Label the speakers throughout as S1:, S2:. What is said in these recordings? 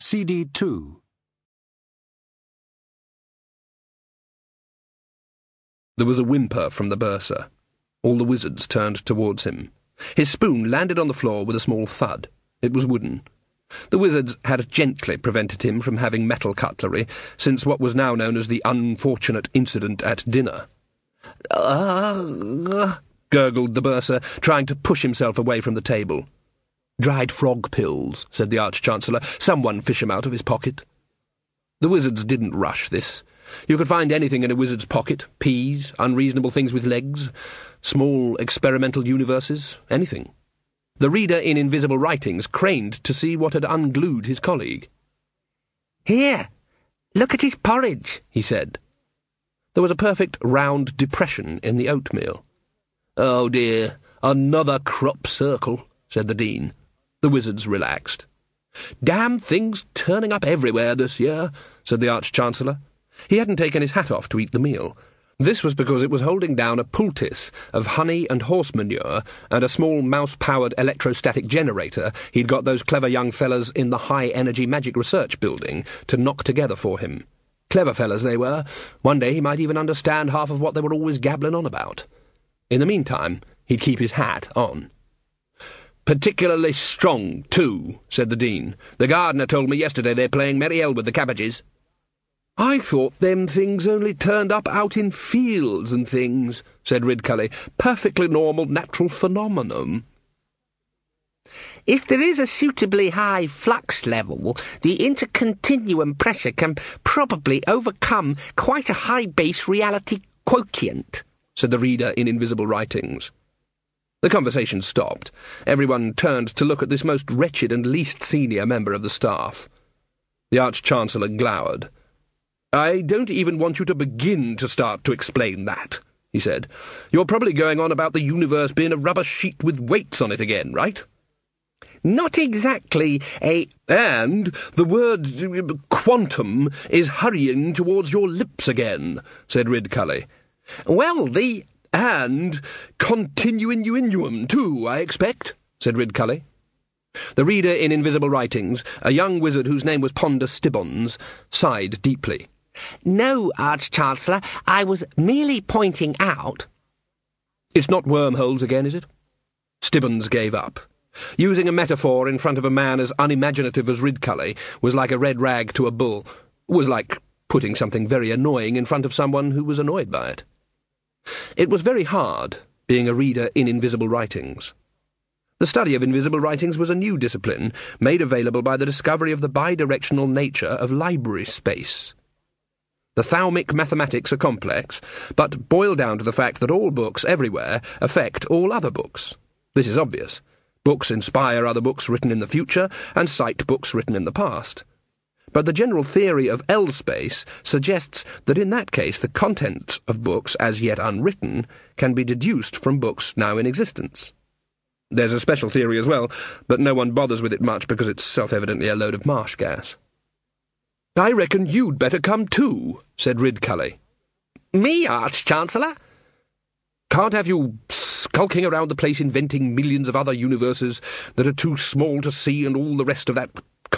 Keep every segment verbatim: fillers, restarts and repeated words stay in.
S1: C D two.
S2: There was a whimper from the bursar. All the wizards turned towards him. His spoon landed on the floor with a small thud. It was wooden. The wizards had gently prevented him from having metal cutlery since what was now known as the unfortunate incident at dinner. "Ugh," gurgled the bursar, trying to push himself away from the table. "Dried frog pills," said the Arch-Chancellor. "Someone fish 'em out of his pocket." The wizards didn't rush this. You could find anything in a wizard's pocket. Peas, unreasonable things with legs, small experimental universes, anything. The reader in Invisible Writings craned to see what had unglued his colleague. "Here, look at his porridge," he said. There was a perfect round depression in the oatmeal. "Oh dear, another crop circle," said the Dean. The wizards relaxed. "Damn things turning up everywhere this year," said the Arch-Chancellor. He hadn't taken his hat off to eat the meal. This was because it was holding down a poultice of honey and horse manure and a small mouse-powered electrostatic generator he'd got those clever young fellas in the high-energy magic research building to knock together for him. Clever fellas they were. One day he might even understand half of what they were always gabbling on about. In the meantime, he'd keep his hat on. "Particularly strong, too," said the Dean. "The gardener told me yesterday they're playing Merry Hell with the cabbages." "I thought them things only turned up out in fields and things," said Ridcully. "Perfectly normal natural phenomenon."
S3: "If there is a suitably high flux level, the intercontinuum pressure can probably overcome quite a high base reality quotient,"
S2: said the reader in Invisible Writings. The conversation stopped. Everyone turned to look at this most wretched and least senior member of the staff. The Arch-Chancellor glowered. "I don't even want you to begin to start to explain that," he said. "You're probably going on about the universe being a rubber sheet with weights on it again, right?"
S3: "Not exactly a—"
S2: "And the word quantum is hurrying towards your lips again," said Ridcully. "Well, the— "And continuinuum, too, I expect," said Ridcully. The reader in Invisible Writings, a young wizard whose name was Ponder Stibbons, sighed deeply.
S3: "No, Arch-Chancellor, I was merely pointing out—"
S2: "It's not wormholes again, is it?" Stibbons gave up. Using a metaphor in front of a man as unimaginative as Ridcully was like a red rag to a bull, was like putting something very annoying in front of someone who was annoyed by it. It was very hard, being a reader in Invisible Writings. The study of invisible writings was a new discipline, made available by the discovery of the bidirectional nature of library space. The Thaumic mathematics are complex, but boil down to the fact that all books everywhere affect all other books. This is obvious. Books inspire other books written in the future, and cite books written in the past. But the general theory of L-space suggests that in that case the content of books as yet unwritten can be deduced from books now in existence. There's a special theory as well, but no one bothers with it much because it's self-evidently a load of marsh gas. "I reckon you'd better come too," said Ridcully.
S3: "Me, Arch-Chancellor?"
S2: "Can't have you skulking around the place inventing millions of other universes that are too small to see and all the rest of that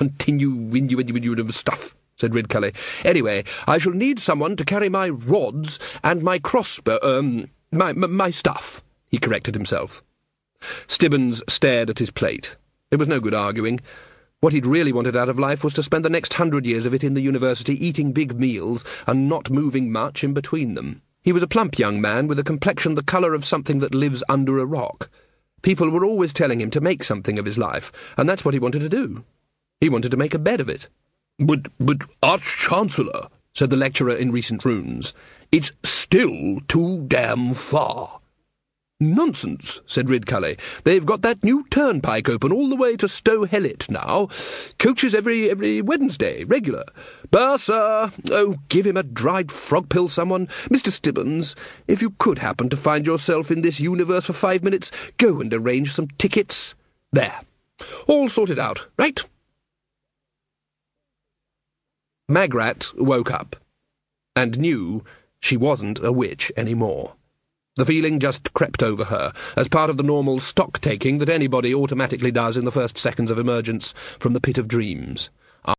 S2: continue stuff," said Ridcully. "Anyway, I shall need someone to carry my rods and my crossbow, um, my, my, my stuff," he corrected himself. Stibbons stared at his plate. It was no good arguing. What he'd really wanted out of life was to spend the next hundred years of it in the university eating big meals and not moving much in between them. He was a plump young man with a complexion the colour of something that lives under a rock. People were always telling him to make something of his life, and that's what he wanted to do. He wanted to make a bed of it. "But, but, Arch-Chancellor," said the lecturer in Recent Runes, "it's still too damn far." "Nonsense," said Ridcully. "They've got that new turnpike open all the way to Stow Hellet now. Coaches every every Wednesday, regular. Bursar! Oh, give him a dried frog pill, someone. Mister Stibbons, if you could happen to find yourself in this universe for five minutes, go and arrange some tickets. There. All sorted out, right?" Magrat woke up, and knew she wasn't a witch any more. The feeling just crept over her, as part of the normal stock-taking that anybody automatically does in the first seconds of emergence from the pit of dreams.